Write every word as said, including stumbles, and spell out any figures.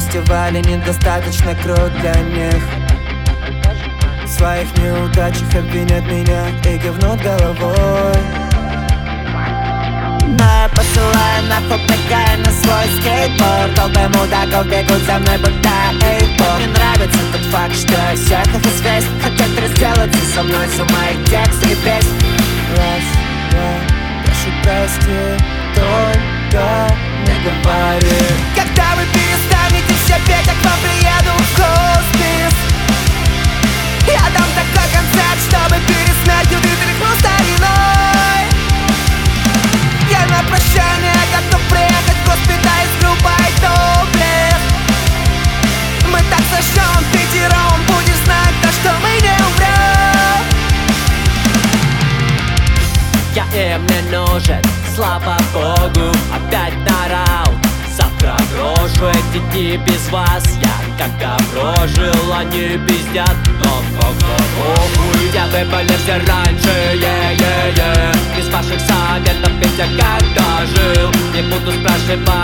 фестивале недостаточно крут для них. В своих неудачах обвинят меня и кивнут головой. Но я посылаю нахуй, прыгая на свой скейтборд. Толпы мудаков бегут за мной, будто эйфорд. Мне нравится тот факт, что я всех их известен. Хотят разделаться со мной за мои тексты и песни. Раз, два, прошу прости, только не говори. Когда вы перестанете все петь, я к вам приеду в хоспис. Я дам такой концерт, чтобы переснять убитых ну стариной. Я на прощание готов приехать в госпиталь с группой Топлес. Мы так зажжем пятером, будешь знать, то, что мы не умрем. Я им не нужен, слава богу, опять на раунд. Завтра брошу эти дни без вас. Я как добро жил, они пиздят, но похуй. Я выпалился раньше, е-е-е. Без ваших советов ведь я когда жил. Не буду спрашивать,